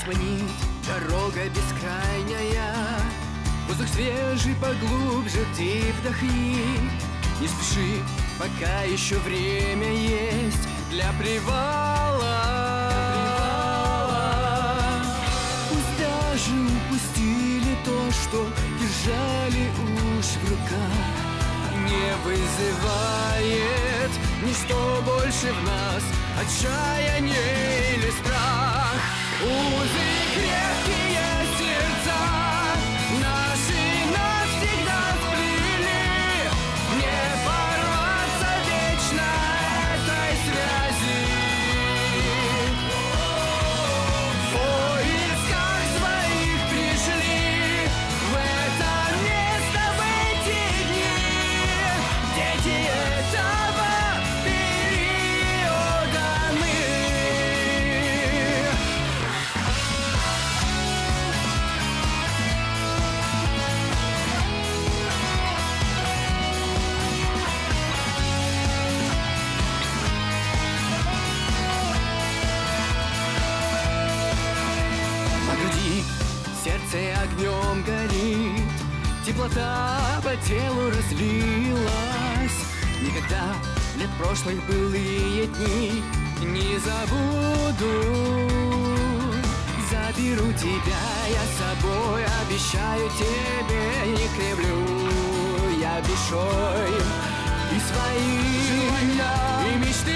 Нас манит дорога бескрайняя, воздух свежий поглубже ты вдохни. Не спеши, пока еще время есть для привала. Пусть даже упустили то, что держали уж в руках, не вызывает ничто больше в нас отчаяние или страх. Узы крепкие сердца наши навсегда сплели, не порваться вечно этой связи. В поисках своих пришли в это место, в эти дни, дети этого периода мы. По груди сердце огнем горит, теплота по телу разлилась. Никогда лет прошлых былые дни не забуду. Заберу тебя я с собой, обещаю тебе, не кривлю я душой. И свои желания, и мечты